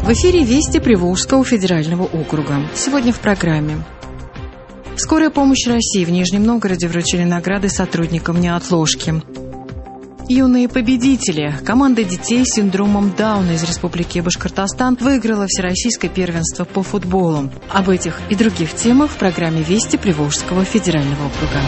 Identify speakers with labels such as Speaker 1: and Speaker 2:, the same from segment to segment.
Speaker 1: В эфире «Вести Приволжского федерального округа». Сегодня в программе. Скорая помощь России в Нижнем Новгороде вручили награды сотрудникам неотложки. Юные победители. Команда детей с синдромом Дауна из Республики Башкортостан выиграла всероссийское первенство по футболу. Об этих и других темах в программе «Вести Приволжского федерального округа».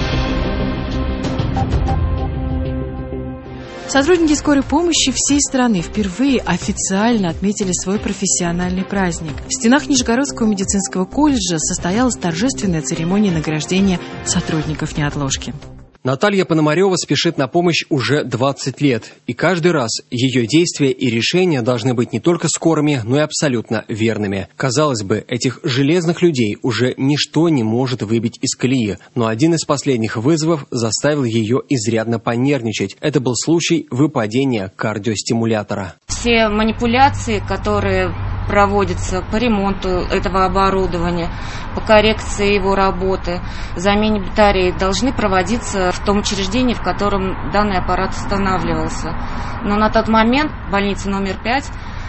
Speaker 1: Сотрудники скорой помощи всей страны впервые официально отметили свой профессиональный праздник. В стенах Нижегородского медицинского колледжа состоялась торжественная церемония награждения сотрудников неотложки.
Speaker 2: Наталья Пономарева спешит на помощь уже 20 лет. И каждый раз ее действия и решения должны быть не только скорыми, но и абсолютно верными. Казалось бы, этих железных людей уже ничто не может выбить из колеи. Но один из последних вызовов заставил ее изрядно понервничать. Это был случай выпадения кардиостимулятора.
Speaker 3: Все манипуляции, которые проводятся по ремонту этого оборудования, по коррекции его работы, замене батареи, должны проводиться в том учреждении, в котором данный аппарат устанавливался. Но на тот момент больница номер 5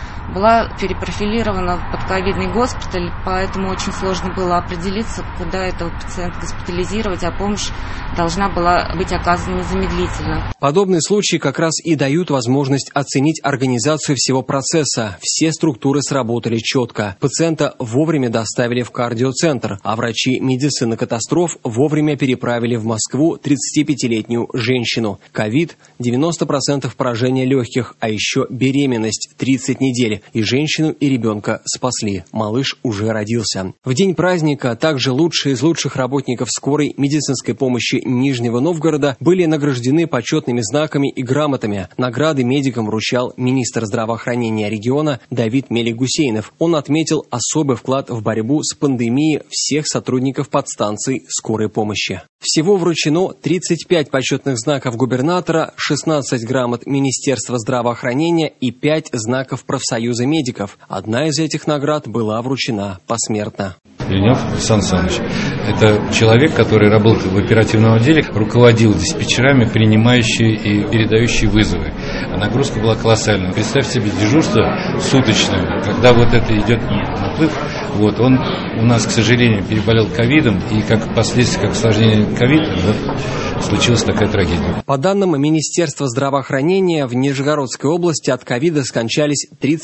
Speaker 3: была перепрофилирована под ковидный госпиталь, поэтому очень сложно было определиться, куда этого пациента госпитализировать, а помощь должна была быть оказана незамедлительно.
Speaker 2: Подобные случаи как раз и дают возможность оценить организацию всего процесса. Все структуры сработали четко. Пациента вовремя доставили в кардиоцентр, а врачи медицины катастроф вовремя переправили в Москву 35-летнюю женщину. Ковид – 90% поражения легких, а еще беременность – 30 недель. И женщину, и ребенка спасли. Малыш уже родился. В день праздника также лучшие из лучших работников скорой медицинской помощи Нижнего Новгорода были награждены почетными знаками и грамотами. Награды медикам вручал министр здравоохранения региона Давид Мелик-Гусейнов. Он отметил особый вклад в борьбу с пандемией всех сотрудников подстанций скорой помощи. Всего вручено 35 почетных знаков губернатора, 16 грамот Министерства здравоохранения и 5 знаков профсоюза медиков. Одна из этих наград была вручена посмертно.
Speaker 4: Ленев Сан Саныч. Это человек, который работал в оперативном отделе, руководил диспетчерами, принимающие и передающие вызовы. А нагрузка была колоссальная. Представьте себе дежурство суточное, когда вот это идет наплыв. Вот, он у нас, к сожалению, переболел ковидом, и как последствие, как осложнение ковида, вот, случилась такая трагедия.
Speaker 2: По данным Министерства здравоохранения, в Нижегородской области от ковида скончались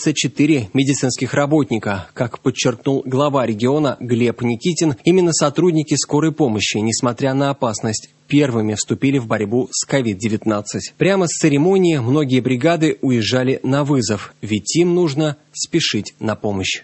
Speaker 2: 34 медицинских работника. Как подчеркнул глава региона Глеб Никитин, именно сотрудники скорой помощи, несмотря на опасность, первыми вступили в борьбу с COVID-19. Прямо с церемонии многие бригады уезжали на вызов, ведь им нужно спешить на помощь.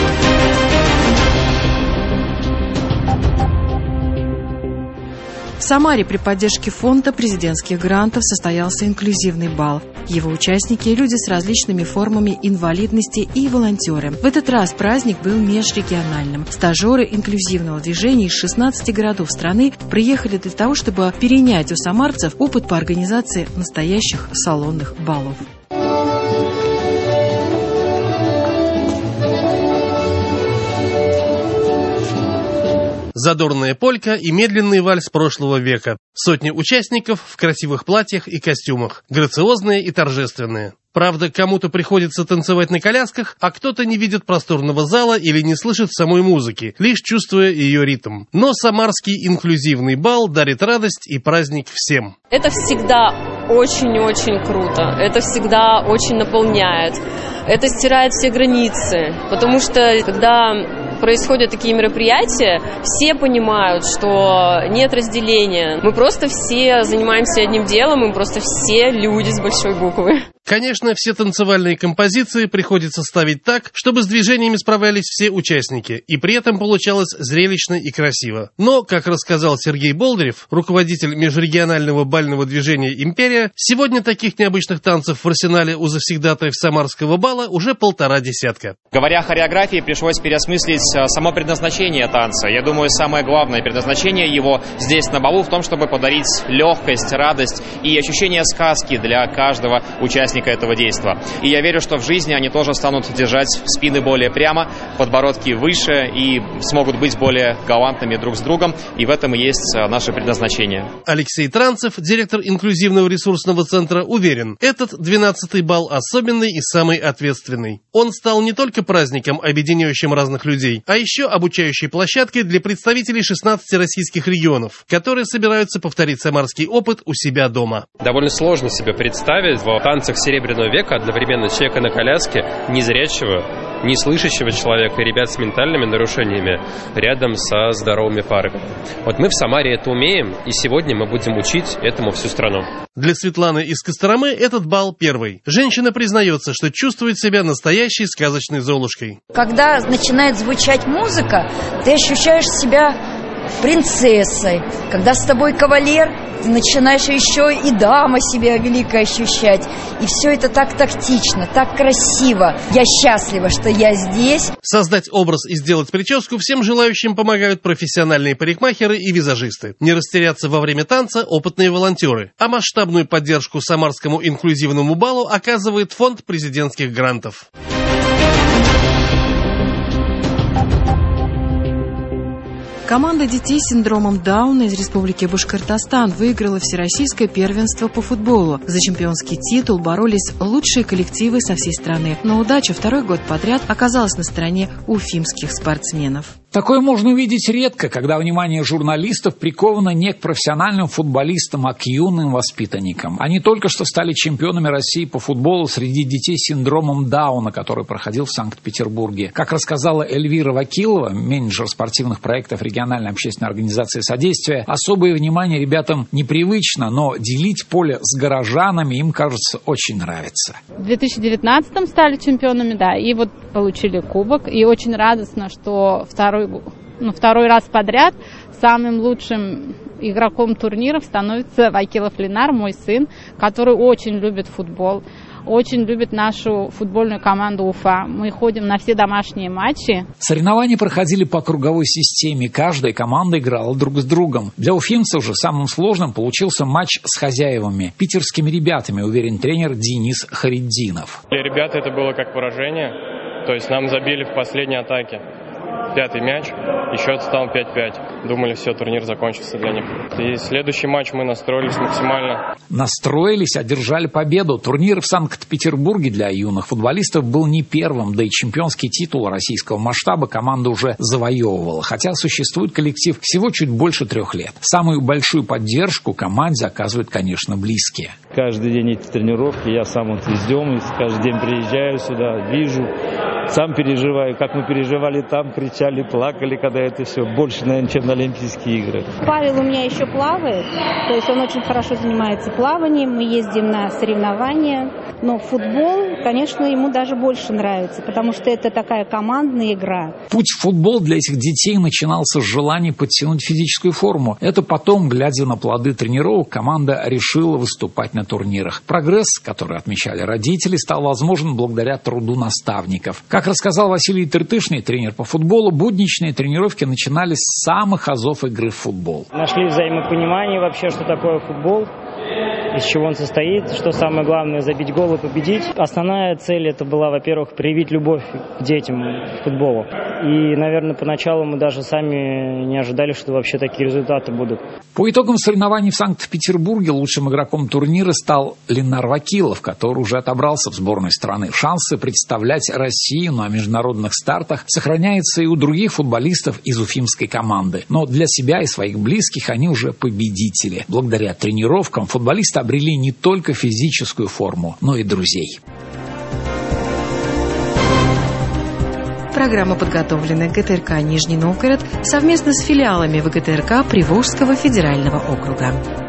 Speaker 1: В Самаре при поддержке фонда президентских грантов состоялся инклюзивный бал. Его участники – люди с различными формами инвалидности и волонтеры. В этот раз праздник был межрегиональным. Стажеры инклюзивного движения из 16 городов страны приехали для того, чтобы перенять у самарцев опыт по организации настоящих салонных балов.
Speaker 5: Задорная полька и медленный вальс прошлого века. Сотни участников в красивых платьях и костюмах, грациозные и торжественные. Правда, кому-то приходится танцевать на колясках, а кто-то не видит просторного зала или не слышит самой музыки, лишь чувствуя ее ритм. Но самарский инклюзивный бал дарит радость и праздник всем.
Speaker 6: Это всегда очень-очень круто, это всегда очень наполняет, это стирает все границы, потому что когда происходят такие мероприятия, все понимают, что нет разделения. Мы просто все занимаемся одним делом, мы просто все люди с большой буквы.
Speaker 5: Конечно, все танцевальные композиции приходится ставить так, чтобы с движениями справлялись все участники, и при этом получалось зрелищно и красиво. Но, как рассказал Сергей Болдырев, руководитель межрегионального бального движения «Империя», сегодня таких необычных танцев в арсенале у завсегдатаев самарского бала уже 1,5 десятка.
Speaker 7: Говоря о хореографии, пришлось переосмыслить само предназначение танца. Я думаю, самое главное предназначение его здесь на балу в том, чтобы подарить легкость, радость и ощущение сказки для каждого участника участника этого действа. И я верю, что в жизни они тоже станут держать спины более прямо, подбородки выше и смогут быть более галантными друг с другом. И в этом и есть наше предназначение.
Speaker 5: Алексей Транцев, директор инклюзивного ресурсного центра, уверен, этот 12-й бал особенный и самый ответственный. Он стал не только праздником, объединяющим разных людей, а еще обучающей площадкой для представителей 16 российских регионов, которые собираются повторить самарский опыт у себя дома.
Speaker 8: Довольно сложно себе представить в танцах Серебряного века одновременно человека на коляске, незрячего, неслышащего человека и ребят с ментальными нарушениями рядом со здоровыми парами. Вот мы в Самаре это умеем, и сегодня мы будем учить этому всю страну.
Speaker 5: Для Светланы из Костромы этот бал первый. Женщина признается, что чувствует себя настоящей сказочной Золушкой.
Speaker 9: Когда начинает звучать музыка, ты ощущаешь себя принцессой. Когда с тобой кавалер, ты начинаешь еще и дама себя великой ощущать. И все это так тактично, так красиво. Я счастлива, что я здесь.
Speaker 5: Создать образ и сделать прическу всем желающим помогают профессиональные парикмахеры и визажисты. Не растеряться во время танца опытные волонтеры. А масштабную поддержку самарскому инклюзивному балу оказывает фонд президентских грантов.
Speaker 1: Команда детей с синдромом Дауна из Республики Башкортостан выиграла всероссийское первенство по футболу. За чемпионский титул боролись лучшие коллективы со всей страны. Но удача второй год подряд оказалась на стороне уфимских спортсменов.
Speaker 10: Такое можно увидеть редко, когда внимание журналистов приковано не к профессиональным футболистам, а к юным воспитанникам. Они только что стали чемпионами России по футболу среди детей с синдромом Дауна, который проходил в Санкт-Петербурге. Как рассказала Эльвира Вакилова, менеджер спортивных проектов региональной общественной организации «Содействие», особое внимание ребятам непривычно, но делить поле с горожанами им, кажется, очень нравится.
Speaker 11: В 2019-м стали чемпионами, да, и вот получили кубок. И очень радостно, что второй раз подряд самым лучшим игроком турниров становится Вакилов Ленар, мой сын, который очень любит футбол, очень любит нашу футбольную команду Уфа. Мы ходим на все домашние матчи.
Speaker 10: Соревнования проходили по круговой системе. Каждая команда играла друг с другом. Для уфимцев же самым сложным получился матч с хозяевами, питерскими ребятами, уверен тренер Денис Хариддинов.
Speaker 12: Для ребят это было как поражение. То есть нам забили в последней атаке 5-й мяч, и счет стал 5-5. Думали, все, турнир закончится для них. И следующий матч мы настроились максимально.
Speaker 10: Настроились, одержали победу. Турнир в Санкт-Петербурге для юных футболистов был не первым, да и чемпионский титул российского масштаба команда уже завоевывала. Хотя существует коллектив всего чуть больше 3 лет. Самую большую поддержку команде оказывают, конечно, близкие.
Speaker 13: Каждый день эти тренировки, я сам из Демы, каждый день приезжаю сюда, вижу, сам переживаю, как мы переживали там, кричали, плакали, когда это все больше, наверное, чем на Олимпийские игры.
Speaker 14: Павел у меня еще плавает, то есть он очень хорошо занимается плаванием, мы ездим на соревнования, но футбол, конечно, ему даже больше нравится, потому что это такая командная игра.
Speaker 10: Путь в футбол для этих детей начинался с желания подтянуть физическую форму. Это потом, глядя на плоды тренировок, команда решила выступать на турнирах. Прогресс, который отмечали родители, стал возможен благодаря труду наставников. Как рассказал Василий Тыртышный, тренер по футболу, будничные тренировки начинались с самых азов игры в футбол.
Speaker 15: Нашли взаимопонимание вообще, что такое футбол, из чего он состоит, что самое главное — забить гол и победить. Основная цель это была, во-первых, привить любовь к детям к футболу. И, наверное, поначалу мы даже сами не ожидали, что вообще такие результаты будут.
Speaker 10: По итогам соревнований в Санкт-Петербурге лучшим игроком турнира стал Ленар Вакилов, который уже отобрался в сборную страны. Шансы представлять Россию на международных стартах сохраняются и у других футболистов из уфимской команды. Но для себя и своих близких они уже победители. Благодаря тренировкам футболисты обрели не только физическую форму, но и друзей.
Speaker 1: Программа подготовлена ГТРК «Нижний Новгород» совместно с филиалами ВГТРК Приволжского федерального округа.